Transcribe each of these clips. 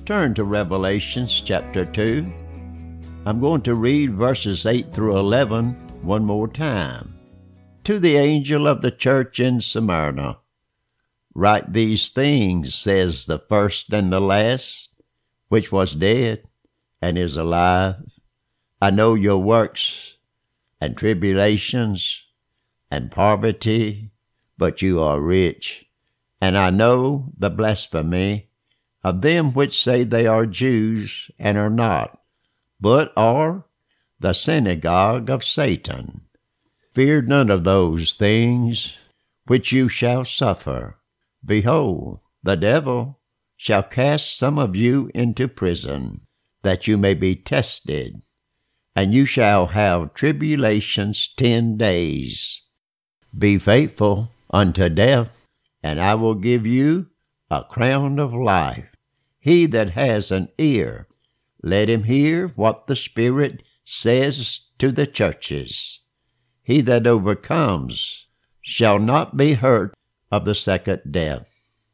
Turn to Revelations chapter 2. I'm going to read verses 8 through 11 one more time. To the angel of the church in Smyrna, write these things, says the first and the last, which was dead and is alive. I know your works and tribulations and poverty, but you are rich. And I know the blasphemy of them which say they are Jews and are not, but are the synagogue of Satan. Fear none of those things which you shall suffer. Behold, the devil shall cast some of you into prison, that you may be tested, and you shall have tribulations 10 days. Be faithful unto death, and I will give you a crown of life. He that has an ear, let him hear what the Spirit says to the churches. He that overcomes shall not be hurt of the second death.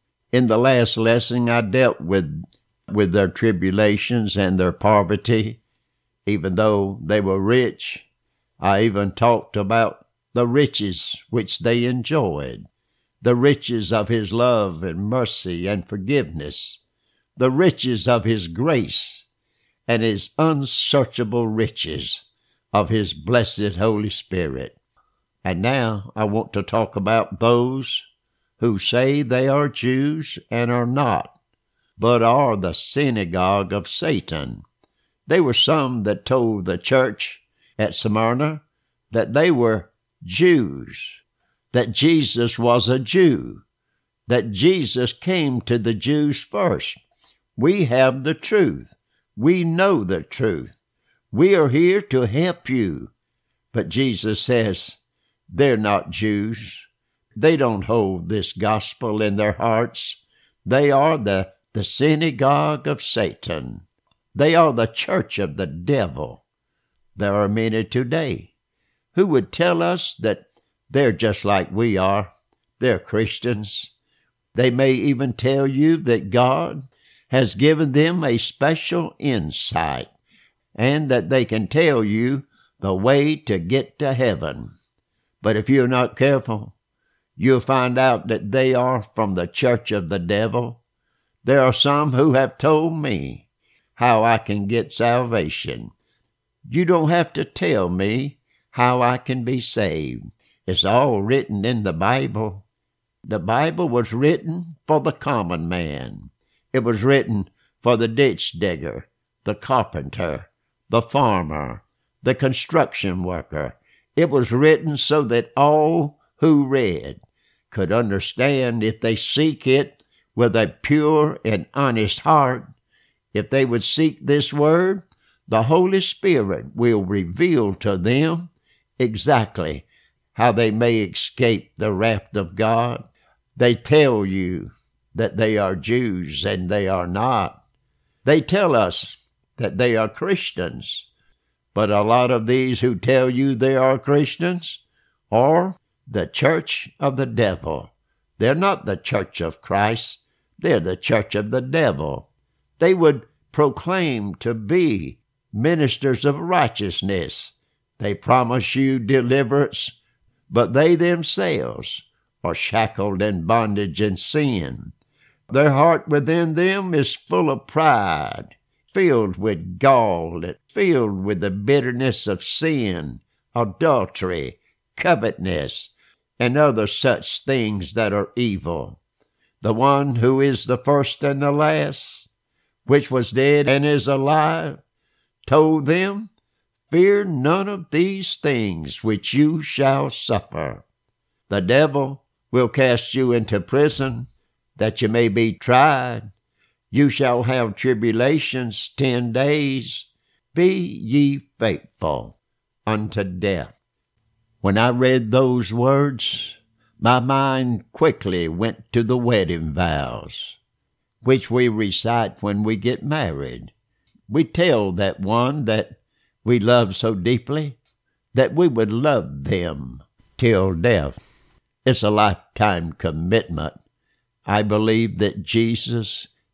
In the last lesson, I dealt with their tribulations and their poverty. Even though they were rich, I even talked about the riches which they enjoyed, the riches of His love and mercy and forgiveness, the riches of His grace, and His unsearchable riches of His blessed Holy Spirit. And now I want to talk about those who say they are Jews and are not, but are the synagogue of Satan. There were some that told the church at Smyrna that they were Jews, that Jesus was a Jew, that Jesus came to the Jews first. We have the truth. We know the truth. We are here to help you. But Jesus says they're not Jews. They don't hold this gospel in their hearts. They are the synagogue of Satan. They are the church of the devil. There are many today who would tell us that they're just like we are. They're Christians. They may even tell you that God has given them a special insight and that they can tell you the way to get to heaven. But if you're not careful, you'll find out that they are from the church of the devil. There are some who have told me how I can get salvation. You don't have to tell me how I can be saved. It's all written in the Bible. The Bible was written for the common man. It was written for the ditch digger, the carpenter, the farmer, the construction worker. It was written so that all who read could understand if they seek it with a pure and honest heart. If they would seek this word, the Holy Spirit will reveal to them exactly how they may escape the wrath of God. They tell you that they are Jews and they are not. They tell us that they are Christians. But a lot of these who tell you they are Christians are the church of the devil. They're not the church of Christ. They're the church of the devil. They would proclaim to be ministers of righteousness. They promise you deliverance, but they themselves are shackled in bondage and sin. Their heart within them is full of pride, filled with gall, filled with the bitterness of sin, adultery, covetousness, and other such things that are evil. The one who is the first and the last, which was dead and is alive, told them, fear none of these things which you shall suffer. The devil will cast you into prison, that you may be tried. You shall have tribulations 10 days. Be ye faithful unto death. When I read those words, my mind quickly went to the wedding vows, which we recite when we get married. We tell that one that we love so deeply that we would love them till death. It's a lifetime commitment. I believe that Jesus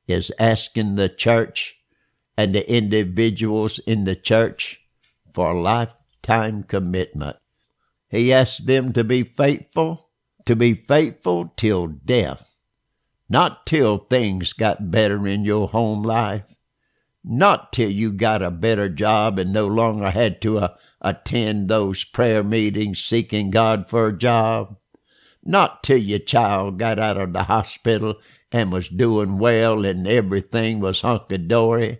is asking the church and the individuals in the church for a lifetime commitment. He asks them to be faithful till death. Not till things got better in your home life. Not till you got a better job and no longer had to attend those prayer meetings seeking God for a job. Not till your child got out of the hospital and was doing well and everything was hunky-dory.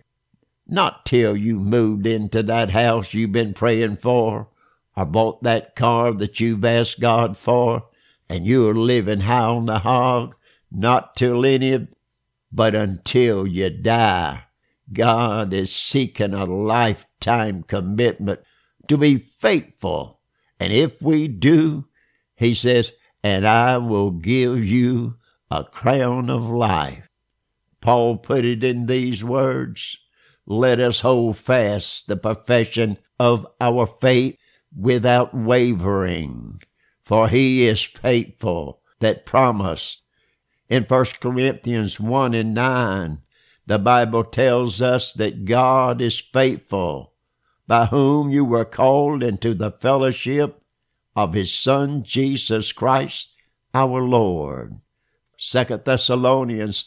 Not till you moved into that house you've been praying for, or bought that car that you've asked God for, and you're living high on the hog. Not till any, but until you die. God is seeking a lifetime commitment to be faithful. And if we do, he says, and I will give you a crown of life. Paul put it in these words, let us hold fast the profession of our faith without wavering, for he is faithful that promised. In 1 Corinthians 1:9, the Bible tells us that God is faithful, by whom you were called into the fellowship of his Son, Jesus Christ, our Lord. 2 Thessalonians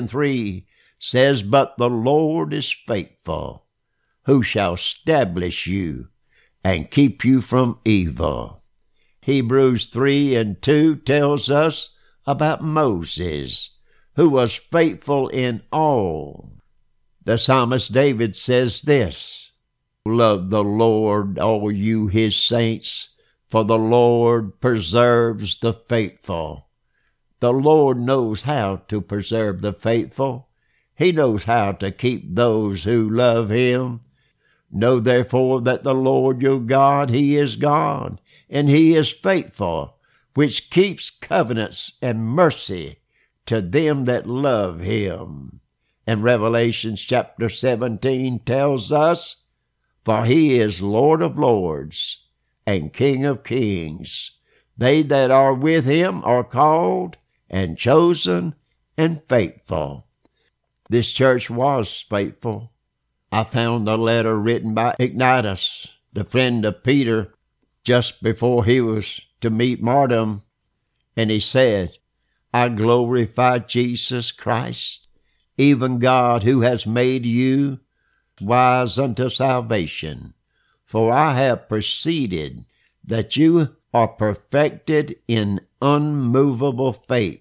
3:3 says, but the Lord is faithful, who shall establish you and keep you from evil. Hebrews 3:2 tells us about Moses, who was faithful in all. The psalmist David says this, love the Lord, all you his saints, for the Lord preserves the faithful. The Lord knows how to preserve the faithful. He knows how to keep those who love him. Know therefore that the Lord your God, he is God, and he is faithful, which keeps covenants and mercy to them that love him. And Revelation chapter 17 tells us, for he is Lord of lords and King of kings. They that are with him are called and chosen and faithful. This church was faithful. I found a letter written by Ignatius, the friend of Peter, just before he was to meet martyrdom, and he said, I glorify Jesus Christ, even God who has made you wise unto salvation. For I have perceived that you are perfected in unmovable faith,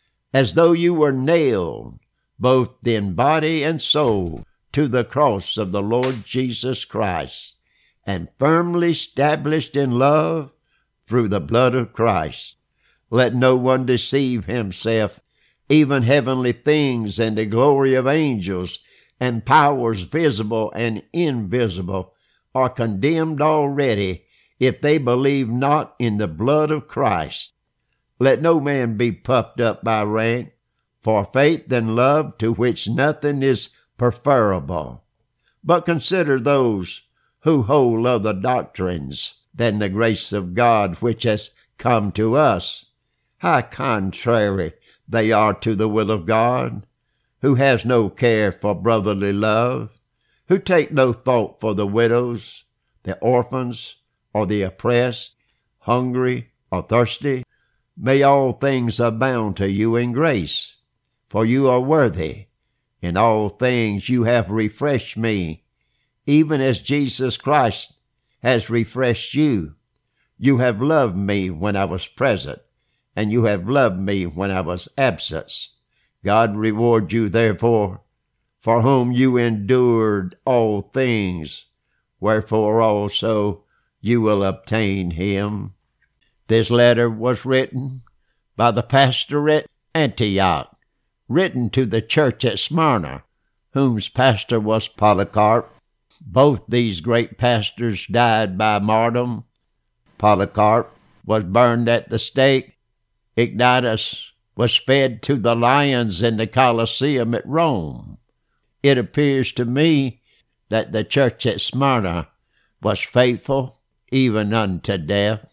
as though you were nailed, both in body and soul, to the cross of the Lord Jesus Christ, and firmly established in love through the blood of Christ. Let no one deceive himself. Even heavenly things and the glory of angels and powers visible and invisible are condemned already if they believe not in the blood of Christ. Let no man be puffed up by rank, for faith and love to which nothing is preferable. But consider those who hold other doctrines than the grace of God which has come to us. How contrary they are to the will of God, who has no care for brotherly love, who take no thought for the widows, the orphans, or the oppressed, hungry, or thirsty. May all things abound to you in grace, for you are worthy. In all things you have refreshed me, even as Jesus Christ has refreshed you. You have loved me when I was present, and you have loved me when I was absent. God reward you, therefore, for whom you endured all things, wherefore also you will obtain him. This letter was written by the pastor at Antioch, written to the church at Smyrna, whose pastor was Polycarp. Both these great pastors died by martyrdom. Polycarp was burned at the stake. Ignatius was fed to the lions in the Colosseum at Rome. It appears to me that the church at Smyrna was faithful even unto death.